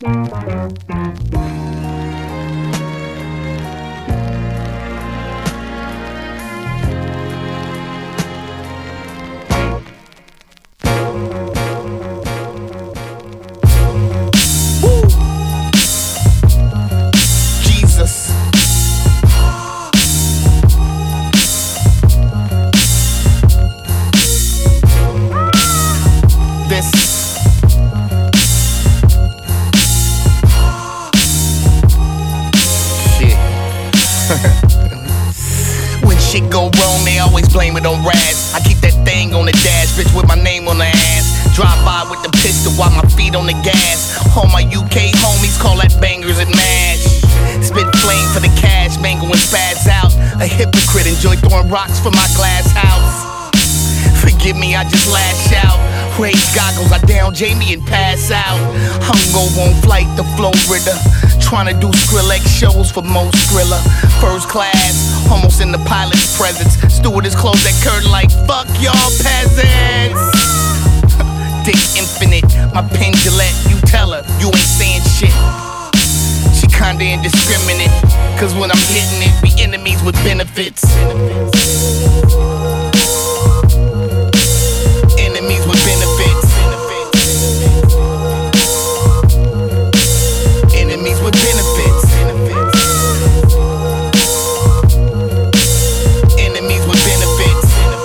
Jesus. When shit go wrong, they always blame it on Raz. I keep that thing on the dash, bitch, with my name on the ass. Drive by with the pistol while my feet on the gas. All my UK homies call that bangers and mash. Spit flame for the cash, mango and spaz out. A hypocrite, enjoy throwing rocks from my glass house. Forgive me, I just lash out. Raise goggles, I down Jamie and pass out. Hungover on flight to Florida, tryna do Skrillex shows for Mo Skrilla. First class, almost in the pilot's presence. Stewardess closed that curtain like, fuck y'all peasants. Dick infinite, my pen Gillette, you tell her, you ain't saying shit. She kinda indiscriminate, cause when I'm hitting it, we enemies with benefits. Enemies with benefits. Enemies with benefits. Enemies with benefits.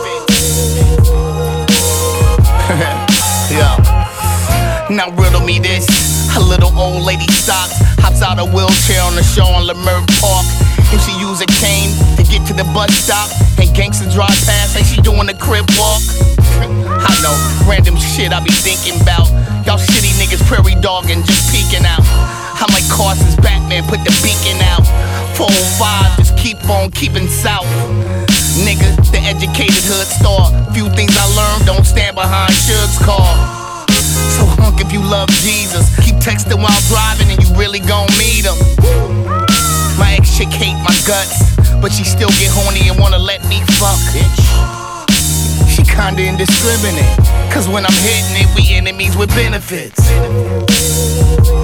Yo. Now riddle me this. A little old lady stops, hops out a wheelchair on the show on Leimert Park. If she use a cane to get to the bus stop, and gangsters drive past like she doing a crib walk. I know, random shit I be thinking about. Y'all shitty niggas prairie dogging, just peeking out. I'm like Carson's Batman, put the beacon out. 405, just keep on keeping south. Nigga, the educated hood star. Few things I learned, don't stand behind Suge's car. So hunk if you love Jesus. Keep texting while driving and you really gon' meet him. My ex chick hate my guts, but she still get horny and wanna let me fuck. She kinda indiscriminate, cause when I'm hitting it, we enemies with benefits.